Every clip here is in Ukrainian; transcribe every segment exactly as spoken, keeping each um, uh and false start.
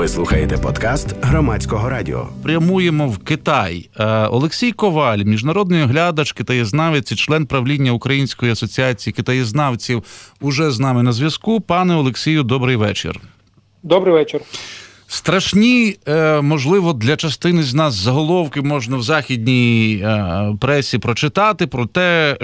Ви слухаєте подкаст Громадського радіо. Прямуємо в Китай. Олексій Коваль, міжнародний оглядач, китаєзнавець і член правління Української асоціації китаєзнавців, уже з нами на зв'язку. Пане Олексію, добрий вечір. Добрий вечір. Страшні, можливо, для частини з нас заголовки можна в західній пресі прочитати про те,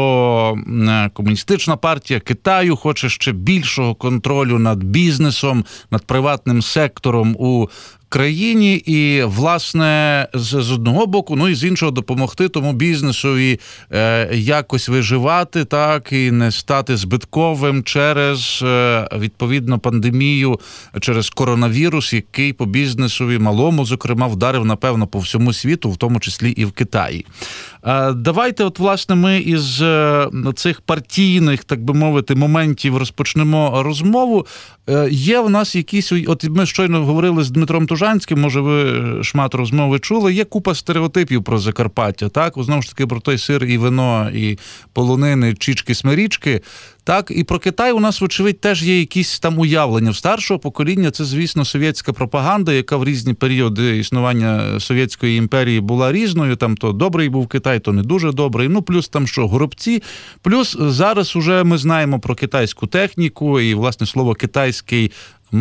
що Комуністична партія Китаю хоче ще більшого контролю над бізнесом, над приватним сектором у країні і, власне, з, з одного боку, ну і з іншого допомогти тому бізнесові е, якось виживати, так, і не стати збитковим через, е, відповідно, пандемію, через коронавірус, який по бізнесові малому, зокрема, вдарив, напевно, по всьому світу, в тому числі і в Китаї. Е, давайте, от, власне, ми із е, цих партійних, так би мовити, моментів розпочнемо розмову. Е, є в нас якісь, от ми щойно говорили з Дмитром Тужанським, може ви шмат розмови чули, є купа стереотипів про Закарпаття, так, знову ж таки про той сир і вино, і полонини, чічки, смирічки, так, і про Китай у нас, вочевидь, теж є якісь там уявлення. В старшого покоління це, звісно, совєтська пропаганда, яка в різні періоди існування Совєтської імперії була різною, там то добрий був Китай, то не дуже добрий, ну плюс там що, горобці, плюс зараз уже ми знаємо про китайську техніку, і, власне, слово «китайський»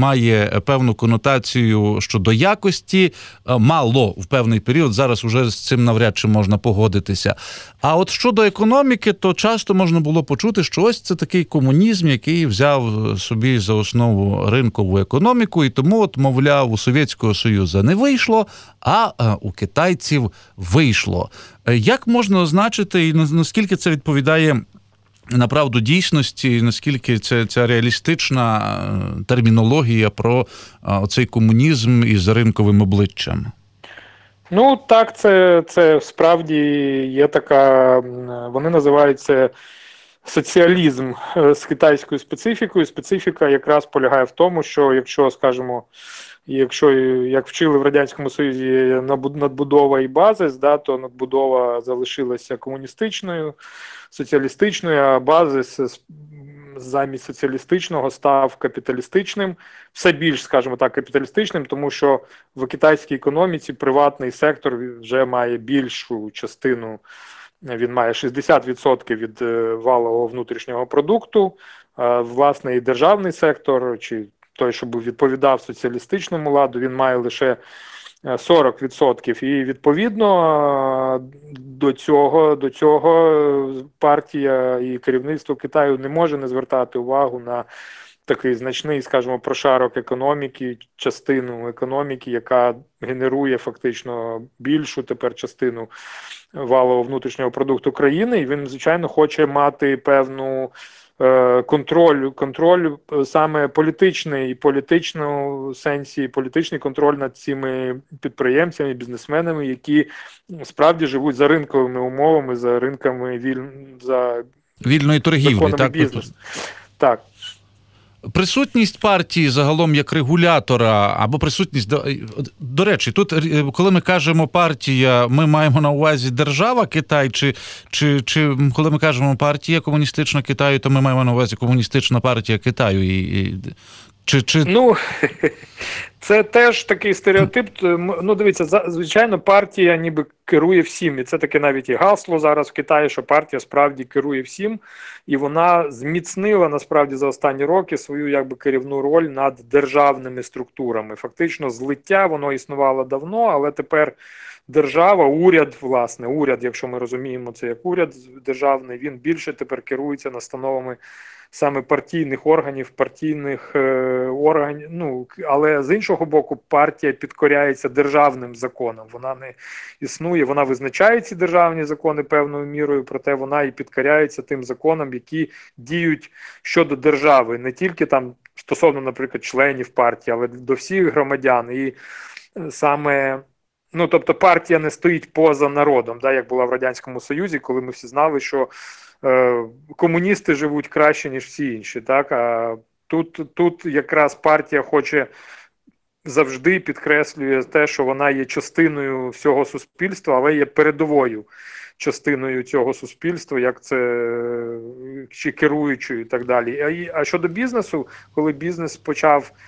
має певну конотацію щодо якості, мало в певний період, зараз уже з цим навряд чи можна погодитися. А от щодо економіки, то часто можна було почути, що ось це такий комунізм, який взяв собі за основу ринкову економіку, і тому, от, мовляв, у Совєтського Союзу не вийшло, а у китайців вийшло. Як можна означити, і наскільки це відповідає направду дійсності, наскільки це ця реалістична термінологія про оцей комунізм із ринковим обличчям? Ну, так, це, це справді є така, вони називають це соціалізм з китайською специфікою. Специфіка якраз полягає в тому, що якщо, скажімо, якщо, як вчили в Радянському Союзі, надбудова і базис, да, то надбудова залишилася комуністичною, соціалістичною, а базис замість соціалістичного став капіталістичним, все більш, скажімо так, капіталістичним, тому що в китайській економіці приватний сектор вже має більшу частину, він має шістдесят відсотків від валового внутрішнього продукту, власне, і державний сектор, чи той, що відповідав соціалістичному ладу, він має лише сорок відсотків. І, відповідно, до цього, до цього партія і керівництво Китаю не може не звертати увагу на такий значний, скажімо, прошарок економіки, частину економіки, яка генерує фактично більшу тепер частину валового внутрішнього продукту країни. І він, звичайно, хоче мати певну контроль, контроль саме політичний, і політичному сенсі, політичний контроль над цими підприємцями, бізнесменами, які справді живуть за ринковими умовами, за ринками віль... за вільної торгівлі, так? Бізнесу. Так. Присутність партії загалом як регулятора, або присутність, до, до речі, тут, коли ми кажемо партія, ми маємо на увазі держава Китай, чи, чи, чи коли ми кажемо партія комуністична Китаю, то ми маємо на увазі комуністична партія Китаю? І, і, чи, чи... Ну, це теж такий стереотип. Ну, дивіться, звичайно, партія ніби керує всім. І це таке навіть і гасло зараз в Китаї, що партія справді керує всім. І вона зміцнила, насправді, за останні роки свою якби керівну роль над державними структурами. Фактично, злиття, воно існувало давно, але тепер держава, уряд, власне, уряд, якщо ми розуміємо це як уряд державний, він більше тепер керується настановами саме партійних органів, партійних е, органів, ну, але з іншого боку, партія підкоряється державним законам. Вона не існує, вона визначає ці державні закони певною мірою, проте вона і підкоряється тим законам, які діють щодо держави, не тільки там стосовно, наприклад, членів партії, але до всіх громадян. І саме, ну, тобто партія не стоїть поза народом, да, як була в Радянському Союзі, коли ми всі знали, що комуністи живуть краще, ніж всі інші, так? А тут, тут якраз партія хоче завжди підкреслює те, що вона є частиною всього суспільства, але є передовою частиною цього суспільства, як це, чи керуючою і так далі. А, а щодо бізнесу, коли бізнес почав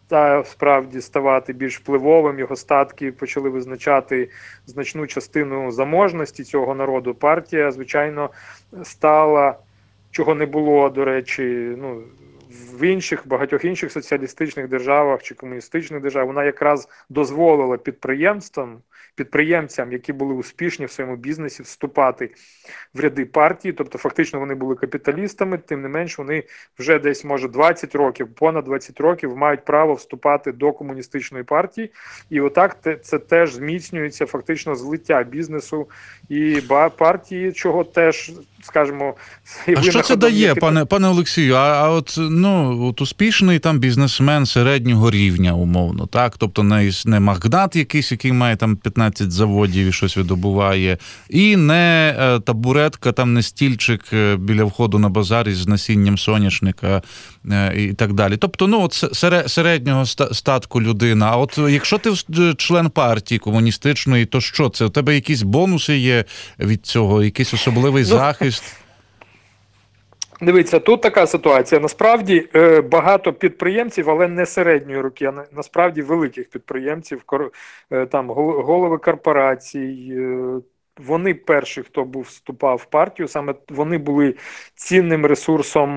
та справді ставати більш впливовим, його статки почали визначати значну частину заможності цього народу. Партія, звичайно, стала, чого не було, до речі, ну, в інших, багатьох інших соціалістичних державах чи комуністичних державах, вона якраз дозволила підприємствам, підприємцям, які були успішні в своєму бізнесі, вступати в ряди партії, тобто фактично вони були капіталістами, тим не менш вони вже десь, може, двадцять років, понад двадцять років мають право вступати до комуністичної партії, і отак це теж зміцнюється фактично злиття бізнесу і партії, чого теж, скажімо, а що це дає, пане, пане Олексію? А, а от, ну, от успішний там бізнесмен середнього рівня, умовно, так? Тобто не, не магнат якийсь, який має там п'ятнадцять заводів і щось видобуває, і не е, табуретка, там не стільчик біля входу на базар із насінням соняшника е, і так далі. Тобто, ну, от середнього статку людина. А от якщо ти член партії комуністичної, то що це? У тебе якісь бонуси є від цього, якийсь особливий ну, захист? Дивіться, тут така ситуація. Насправді багато підприємців, але не середньої руки, а насправді великих підприємців, там голови корпорацій, вони перші, хто був вступав в партію, саме вони були цінним ресурсом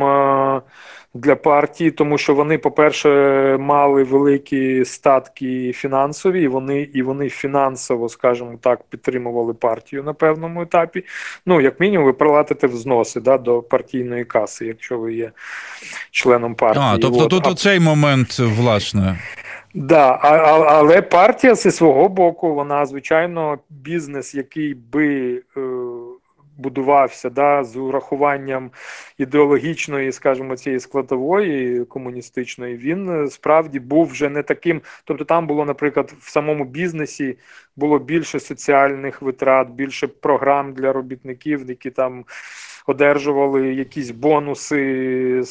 для партії, тому що вони, по-перше, мали великі статки фінансові, і вони, і вони фінансово, скажімо так, підтримували партію на певному етапі. Ну, як мінімум, ви платите взноси, да, до партійної каси, якщо ви є членом партії. А, тобто тут а... цей момент, власне. Да, а, а, але партія зі свого боку, вона, звичайно, бізнес, який би е, будувався, да, з урахуванням ідеологічної, скажімо, цієї складової комуністичної, він справді був вже не таким, тобто там було, наприклад, в самому бізнесі було більше соціальних витрат, більше програм для робітників, які там одержували якісь бонуси,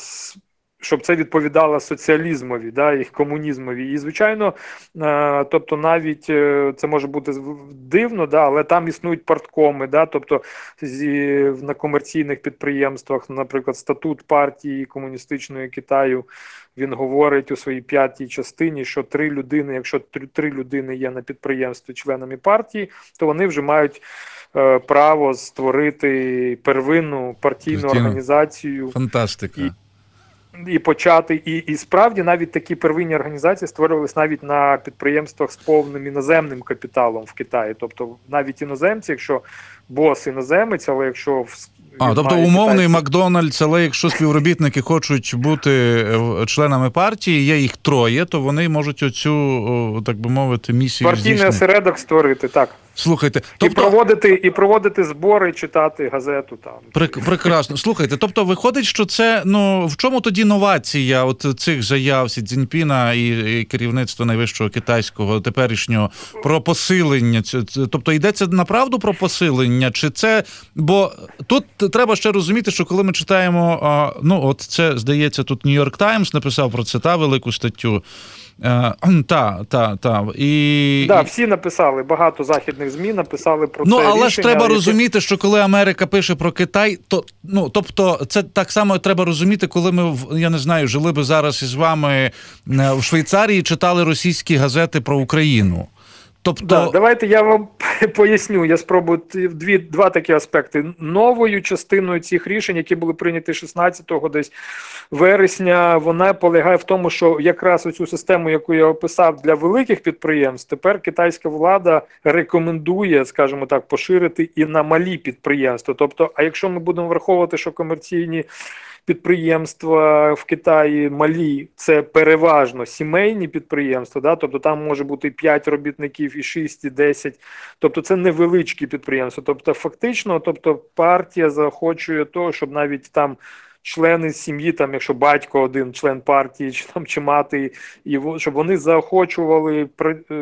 щоб це відповідало соціалізмові, да, і комунізмові. І, звичайно, е, тобто навіть е, це може бути дивно, да, але там існують парткоми, да, тобто зі, на комерційних підприємствах, наприклад, статут партії комуністичної Китаю, він говорить у своїй п'ятій частині, що три людини, якщо три, три людини є на підприємстві членами партії, то вони вже мають е, право створити первинну партійну Партійну. організацію. Фантастика. І, І почати, і, і справді навіть такі первинні організації створювалися навіть на підприємствах з повним іноземним капіталом в Китаї. Тобто навіть іноземці, якщо бос іноземець, але якщо... А, тобто умовний китайці... Макдональдс, але якщо співробітники хочуть бути членами партії, є їх троє, то вони можуть оцю, так би мовити, місію партійний здійснити. осередок створити, так. Слухайте, тобто... і проводити і проводити збори, читати газету там. Прек- прекрасно. Слухайте, тобто виходить, що це, ну, в чому тоді новація от цих заяв Сі Цзіньпіна і, і керівництва найвищого китайського теперішнього про посилення? Тобто йдеться направду про посилення, чи це, бо тут треба ще розуміти, що коли ми читаємо, ну, от це, здається, тут Нью-Йорк Таймс написав про це, та велику статтю. Так, так, так. І... Да, всі написали, багато західних ЗМІ написали про ну, це рішення. Ну, але ж треба яке... розуміти, що коли Америка пише про Китай, то, ну, тобто, це так само треба розуміти, коли ми, я не знаю, жили би зараз із вами в Швейцарії, читали російські газети про Україну. Тобто... Да, давайте я вам поясню, я спробую дві, два такі аспекти. Новою частиною цих рішень, які були прийняті шістнадцятого десь вересня, вона полягає в тому, що якраз оцю систему, яку я описав для великих підприємств, тепер китайська влада рекомендує, скажімо так, поширити і на малі підприємства. Тобто, а якщо ми будемо враховувати, що комерційні підприємства в Китаї малі, це переважно сімейні підприємства, да? Тобто там може бути і п'ять робітників, і шість, і десять, тобто це невеличкі підприємства. Тобто фактично, тобто партія заохочує того, щоб навіть там члени сім'ї, там, якщо батько один член партії, чи там чи мати, і щоб вони заохочували,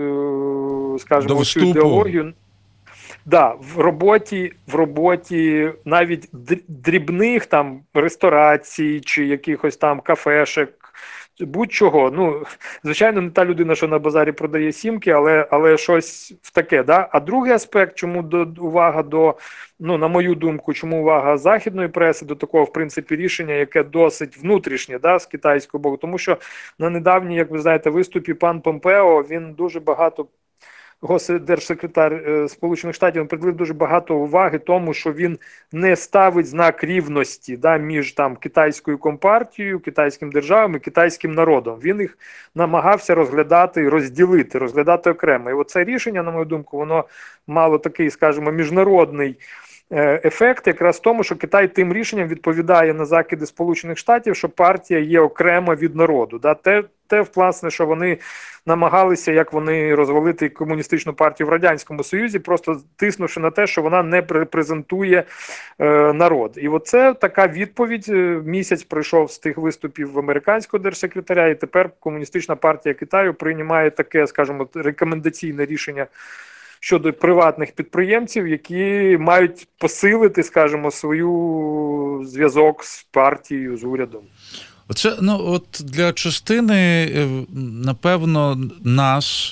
скажімо, цю ідеологію. Да, в роботі, в роботі навіть дрібних там ресторацій чи якихось там кафешек будь-чого. Ну, звичайно, не та людина, що на базарі продає сімки, але, але щось в таке. Да? А другий аспект, чому до, увага до, ну, на мою думку, чому увага західної преси до такого, в принципі, рішення, яке досить внутрішнє, да, з китайського боку, тому що на недавній, як ви знаєте, виступі пан Помпео, він дуже багато держсекретар Сполучених Штатів приділив дуже багато уваги тому, що він не ставить знак рівності, да, між там китайською компартією, китайським державам і китайським народом. Він їх намагався розглядати, розділити, розглядати окремо. І оце рішення, на мою думку, воно мало такий, скажімо, міжнародний ефект якраз в тому, що Китай тим рішенням відповідає на закиди Сполучених Штатів, що партія є окрема від народу. Да? Те, те, власне, що вони намагалися, як вони розвалити комуністичну партію в Радянському Союзі, просто тиснувши на те, що вона не репрезентує е, народ. І оце така відповідь. Місяць пройшов з тих виступів американського держсекретаря, і тепер комуністична партія Китаю приймає таке, скажімо, рекомендаційне рішення щодо приватних підприємців, які мають посилити, скажімо, свою зв'язок з партією, з урядом. Оце, ну, от для частини, напевно, нас,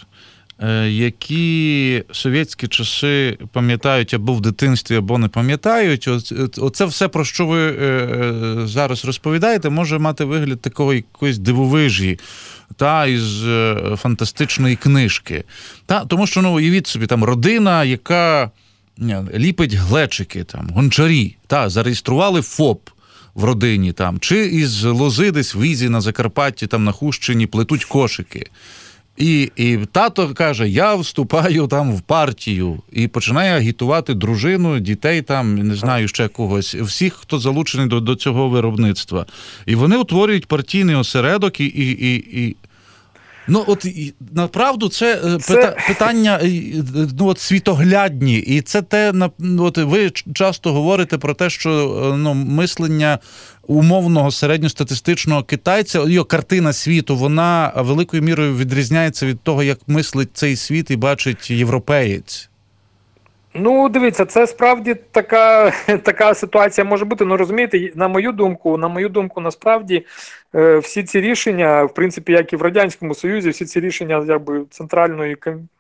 які совєтські часи пам'ятають або в дитинстві, або не пам'ятають, оце все, про що ви зараз розповідаєте, може мати вигляд такої якоїсь дивовижі, та, із фантастичної книжки. Та, тому що, ну, уявіть собі, там родина, яка ліпить глечики, там, гончарі, та, зареєстрували ФОП в родині, там, чи із лози десь в Ізі на Закарпатті, там, на Хущині плетуть кошики. І, і тато каже, я вступаю там в партію, і починає агітувати дружину, дітей там, не знаю, ще когось, всіх, хто залучений до, до цього виробництва. І вони утворюють партійний осередок і... і, і, і... Ну, от, направду, це, це... питання, ну, от, світоглядні, і це те, от, ви часто говорите про те, що, ну, мислення умовного середньостатистичного китайця, його картина світу, вона великою мірою відрізняється від того, як мислить цей світ і бачить європеєць. Ну, дивіться, це справді така, така ситуація може бути. Ну, розумієте, на мою думку, на мою думку, насправді, е, всі ці рішення, в принципі, як і в Радянському Союзі, всі ці рішення, якби, центральної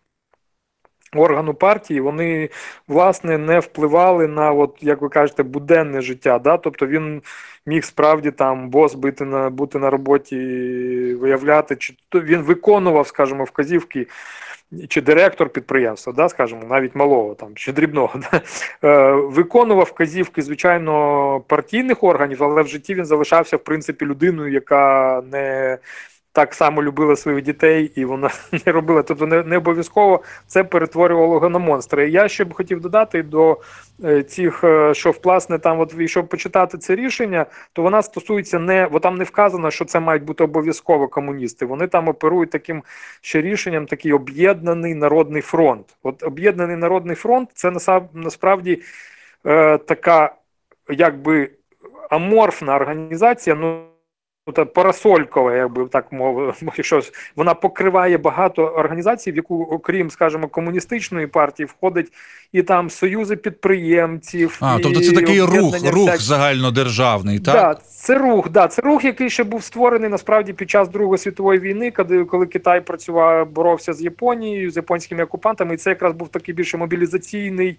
органу партії, вони, власне, не впливали на, от, як ви кажете, буденне життя. Да? Тобто він міг справді там бос бути на, бути на роботі, виявляти, чи він виконував, скажімо, вказівки, чи директор підприємства, да, скажімо, навіть малого там, чи дрібного, да, е, виконував вказівки, звичайно, партійних органів, але в житті він залишався, в принципі, людиною, яка не так само любила своїх дітей, і вона не робила. Тобто не, не обов'язково це перетворювало його на монстра. І я ще б хотів додати до е, цих, е, що, власне, там, от, якщо почитати це рішення, то вона стосується не, бо там не вказано, що це мають бути обов'язково комуністи. Вони там оперують таким ще рішенням, такий об'єднаний народний фронт. От об'єднаний народний фронт – це насправді е, така, якби, аморфна організація, ну, парасолькова, якби так мовити, що вона покриває багато організацій, в яку, окрім, скажімо, комуністичної партії, входить і там союзи підприємців. А, і тобто це такий рух, рух всяк... загальнодержавний, так? Да, це рух, да, це рух, який ще був створений, насправді, під час Другої світової війни, коли, коли Китай працював, боровся з Японією, з японськими окупантами, і це якраз був такий більше мобілізаційний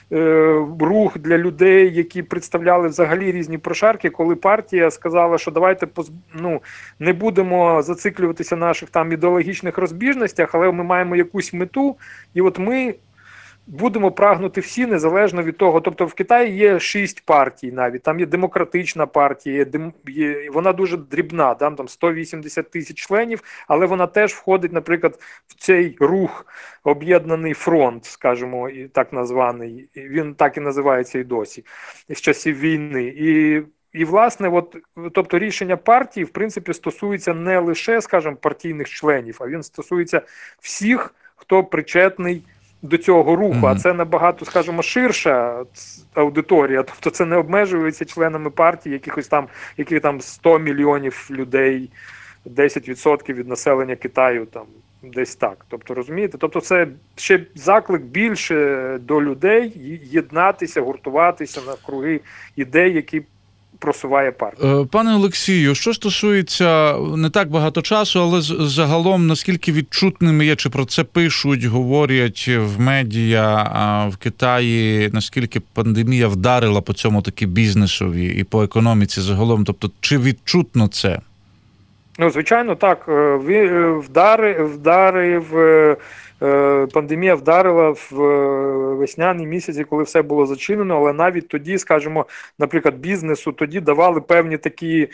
е, рух для людей, які представляли взагалі різні прошарки, коли партія сказала, що давайте поз... ну, не будемо зациклюватися на наших там ідеологічних розбіжностях, але ми маємо якусь мету, і от ми будемо прагнути всі, незалежно від того. Тобто в Китаї є шість партій навіть, там є демократична партія, дем... є... вона дуже дрібна, там, там сто вісімдесят тисяч членів, але вона теж входить, наприклад, в цей рух Об'єднаний фронт, скажімо, і так названий, він так і називається і досі, з часів війни. І І, власне, от, тобто рішення партії, в принципі, стосується не лише, скажімо, партійних членів, а він стосується всіх, хто причетний до цього руху, mm-hmm. а це набагато, скажімо, ширша аудиторія, тобто це не обмежується членами партії, якихось там, яких там сто мільйонів людей, десять відсотків від населення Китаю, там, десь так. Тобто, розумієте? Тобто це ще заклик більше до людей єднатися, гуртуватися на круги ідей, які просуває партію. Пане Олексію, що стосується не так багато часу, але загалом наскільки відчутними є, чи про це пишуть, говорять в медіа, а в Китаї, наскільки пандемія вдарила по цьому таки бізнесові і по економіці загалом, тобто чи відчутно це? Ну, звичайно, так. Вдари, вдарив, пандемія вдарила в весняні місяці, коли все було зачинено, але навіть тоді, скажімо, наприклад, бізнесу тоді давали певні такі,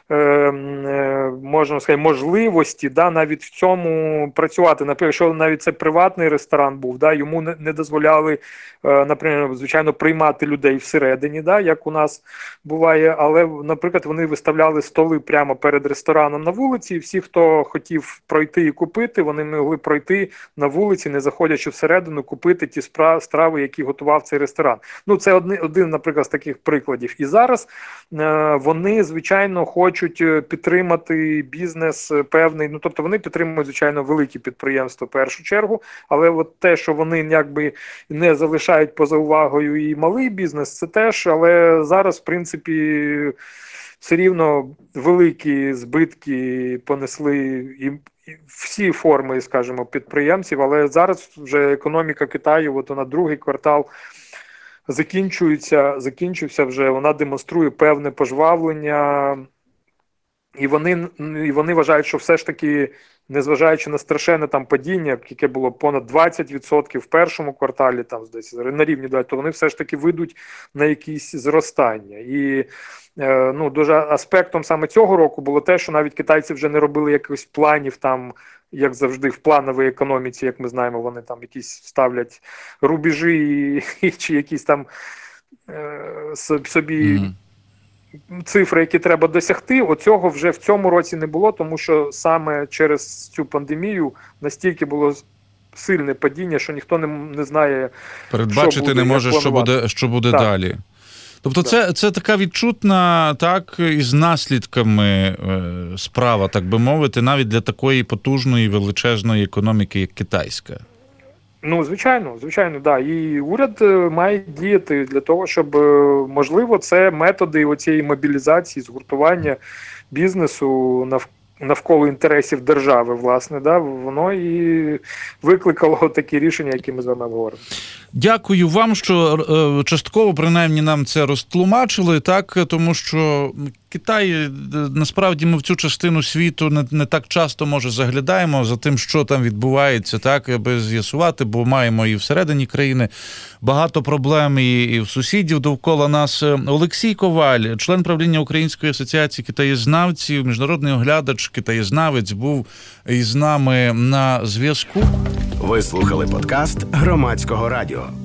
можна сказати, можливості, да, навіть в цьому працювати. Наприклад, якщо навіть це приватний ресторан був, да, йому не, не дозволяли, наприклад, звичайно, приймати людей всередині, да, як у нас буває, але, наприклад, вони виставляли столи прямо перед рестораном на вулиці, і всі, хто хотів пройти і купити, вони могли пройти на вулиці, не заходячи всередину, купити ті страви, які готував цей ресторан. Ну, це один, один, наприклад, з таких прикладів. І зараз е, вони, звичайно, хочуть підтримати бізнес певний, ну, тобто вони підтримують, звичайно, великі підприємства в першу чергу, але от те, що вони якби не залишають поза увагою і малий бізнес, це теж, але зараз, в принципі, все рівно великі збитки понесли і всі форми, скажімо, підприємців, але зараз вже економіка Китаю, от вона другий квартал закінчується, закінчився вже, вона демонструє певне пожвавлення, і вони, і вони вважають, що все ж таки, незважаючи на страшенне там падіння, яке було понад двадцять відсотків в першому кварталі, там, здається, на рівні, то вони все ж таки вийдуть на якісь зростання. І ну, дуже аспектом саме цього року було те, що навіть китайці вже не робили якихось планів там, як завжди, в плановій економіці, як ми знаємо, вони там якісь ставлять рубежі і, чи якісь там е, собі mm-hmm. цифри, які треба досягти. Оцього вже в цьому році не було, тому що саме через цю пандемію настільки було сильне падіння, що ніхто не, не знає, передбачити що буде, не може, що буде, що буде далі. Тобто це, це така відчутна, так, із наслідками е, справа, так би мовити, навіть для такої потужної, величезної економіки, як китайська. Ну, звичайно, звичайно, да. І уряд має діяти для того, щоб, можливо, це методи оцієї мобілізації, згуртування бізнесу навколо навколо інтересів держави, власне, да, воно і викликало такі рішення, які ми з вами говоримо. Дякую вам, що е, частково, принаймні, нам це розтлумачили, так, тому що Китай, насправді, ми в цю частину світу не, не так часто, може, заглядаємо за тим, що там відбувається, так, аби з'ясувати, бо маємо і всередині країни багато проблем, і, і в сусідів довкола нас. Олексій Коваль, член правління Української асоціації китаєзнавців, міжнародний оглядач, китаєзнавець, був із нами на зв'язку. Ви слухали подкаст Громадського радіо.